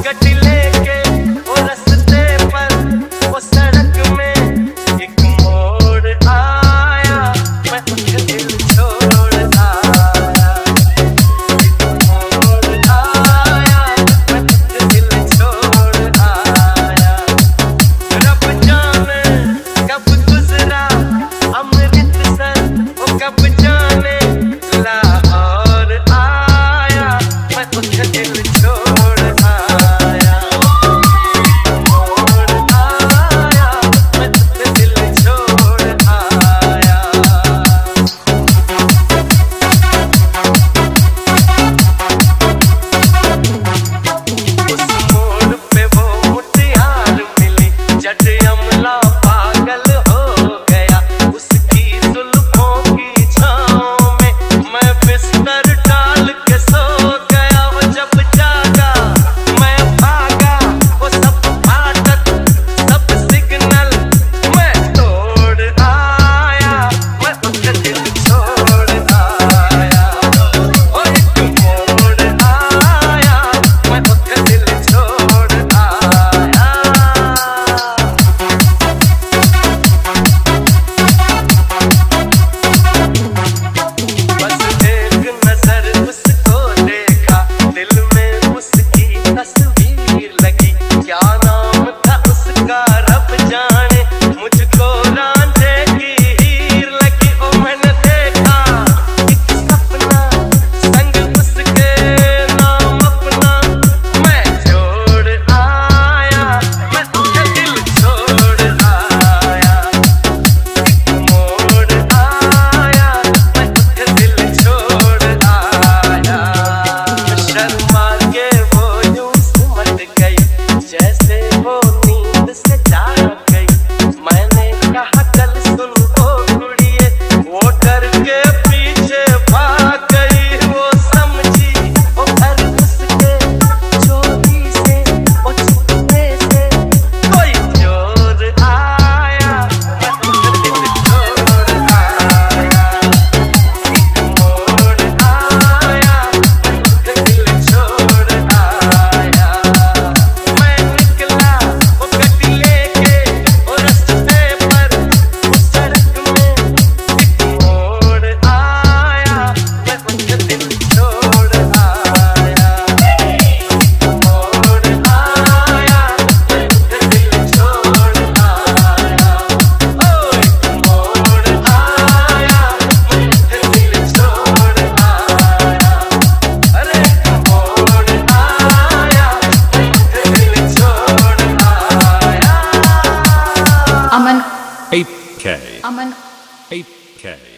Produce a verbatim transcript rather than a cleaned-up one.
गड्डी लेके वो रास्ते पर वो सड़क में एक मोड़ आया, मैं उसका दिल छोड़ आया। एक मोड़ आया, मैं उसका दिल छोड़ आया। रब जाने कब गुजरा अमृतसर, वो कब जाने लाहौर आया, मैं उसका दिल छोड़ आया। मोड़ आया, मैं उसका दिल छोड़ आया। उस मोड़ पे वो मुटियार मिली, जट अमला पागल हो गया। उसकी जुल्फों की छाँव में मैं बिस्तर डाल के सो गया। वो जब जागा मैं भागा, वो सब फाटक सब सिग्नल मैं तोड़ आया, मैं उसका दिल छोड़ आया। ओ एक मोड़ आया, मैं उसका दिल छोड़ आया। बस एक नजर उसको देखा, दिल में उसकी तस्वीर लगी। क्या नाम था उसका रब जाने, मुझको रांझे की हीर लगी। ओ मैंने देखा एक सपना, संग उसके नाम अपना मैं छोड़ आया, मैं उसका दिल छोड़ आया। एक मोड़ आया, मैं उसका दिल छोड़ आया। शर्मा के वो यूं सिमट गई, जैसे वो नींद से जाग गई। मैंने कहा चल सुन ओ कुड़िए, वो डर के पीछे भाग गई। वो समझी वो घर उसके चोरी से, वो छुपने से कोई चोर आया, मैं उसका दिल छोड़ आया। एक मोड़ आया, मैं उसका दिल छोड़ आया। मैं निकला वो गड्डी लेके वो रास्ते पर, वो सड़क में एक मोड़ आया, मैं उसका दिल छोड़ आया। एक मोड़ आया, मैं उसका दिल छोड़ आया। ओ एक मोड़ आया, मैं उसका दिल छोड़ आया। अरे एक मोड़ आया, मैं उसका दिल छोड़ आया। Aman, eight K. Aman. eight K.